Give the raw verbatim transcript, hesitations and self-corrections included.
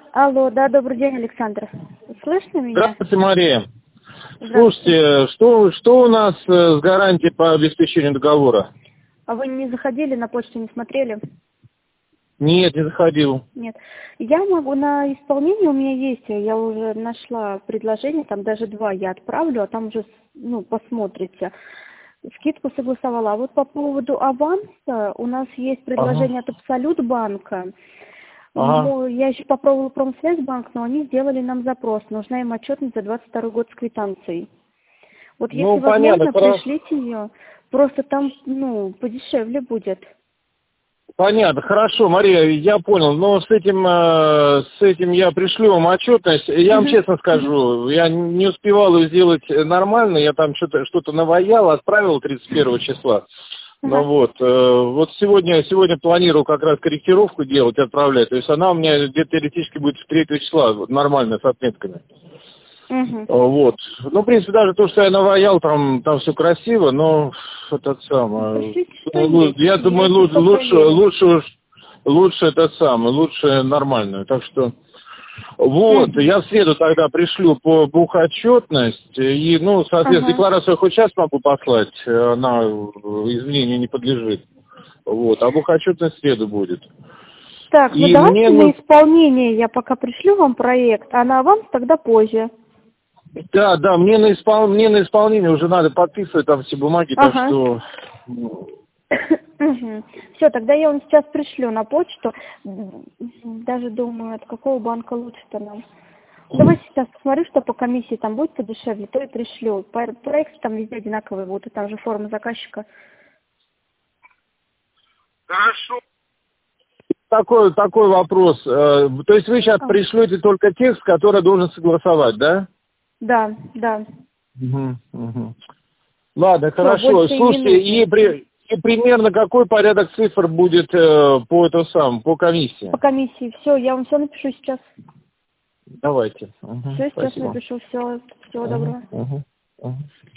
Алло, да, добрый день, Александр. Слышно меня? Здравствуйте, Мария. Здравствуйте. Слушайте, что, что у нас э, с гарантией по обеспечению договора? А вы не заходили, на почту не смотрели? Нет, не заходил. Нет. Я могу на исполнение, у меня есть, я уже нашла предложение, там даже два я отправлю, а там уже, ну, посмотрите. Скидку согласовала. А вот по поводу аванса у нас есть предложение Ага. от Абсолют банка. Ага. Ну, я еще попробовала Промсвязьбанк, но они сделали нам запрос. Нужна им отчетность за двадцать второй год с квитанцией. Вот если Ну, понятно, возможно, хорошо. пришлите ее. Просто там, ну, подешевле будет. Понятно, хорошо, Мария, я понял. Но с этим, э, с этим я пришлю вам отчетность. Я вам Мгм. честно Мгм. скажу, я не успевал ее сделать нормально, я там что-то что-то наваял, отправил тридцать первого числа. Ну Ага. вот, э, вот сегодня, сегодня планирую как раз корректировку делать, отправлять. То есть она у меня где-то теоретически будет с третьего числа, вот, нормально, с отметками. Угу. Вот. Ну, в принципе, даже то, что я наваял, там, там все красиво, но этот самый, Пришлите, что ну, есть. я Я, думаю, если лучше, что, лучше, проверю. лучше, уж- лучше этот самый, лучше нормальную. Так что, вот, Угу. я в среду тогда пришлю по бухотчетность, и, ну, соответственно, Ага. декларацию я хоть сейчас могу послать, она изменению не подлежит. Вот, а бухотчетность в среду будет. Так, ну И мне, давайте на ну, исполнение я пока пришлю вам проект, а на аванс тогда позже. да, да, мне на, испол... мне на исполнение уже надо подписывать там все бумаги, так Ага. что... ну, Все, тогда я вам сейчас пришлю на почту. Даже думаю, от какого банка лучше-то нам. Давайте сейчас посмотрю, что по комиссии там будет подешевле, то и пришлю. По- Проекты там везде одинаковые будут, и там же форма заказчика. Хорошо. Такой, такой вопрос. э, То есть вы сейчас А, пришлете только текст, который должен согласовать, да? да, да. Угу, угу. Ладно, Все, хорошо. больше и не Слушайте, и, нужно. при... и примерно какой порядок цифр будет э, по этому самому, по комиссии? По комиссии. Все, я вам все напишу сейчас. Давайте. Угу, Все, сейчас спасибо. напишу. Все, всего Угу, доброго. угу, угу.